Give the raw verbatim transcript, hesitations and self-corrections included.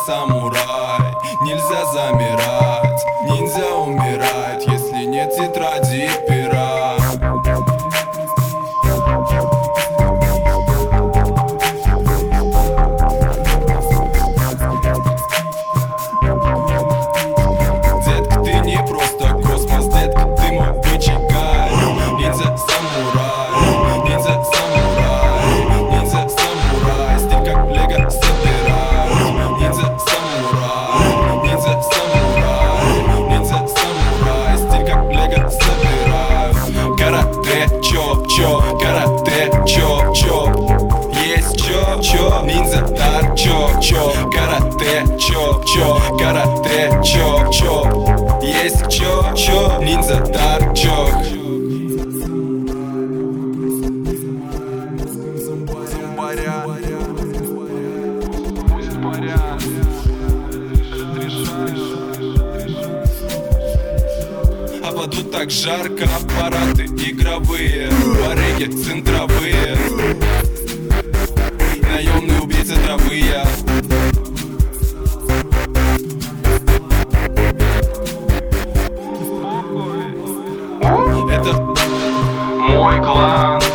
самурай. Нельзя замирать, ниндзя умирает, если нет тетради и пера. Детка, ты не просто космос, детка, ты мой бычий гай. Ниндзя самурай, ниндзя самурай, ниндзя самурай, стиль как лего собирай. Ниндзя самурай, ниндзя самурай, ниндзя самурай, стиль как лего собирай. Карате, чоп-чоп, карате, чоп-чоп, есть чоп-чоп, ниндзя дар, чоп-чоп, карате, чоп-чоп, карате, чоп-чоп, есть чоп-чоп, ниндзя дар, чоп. А в аду так жарко, аппараты игровые, барыги центровые, наемные убийцы травы я. Это мой клан.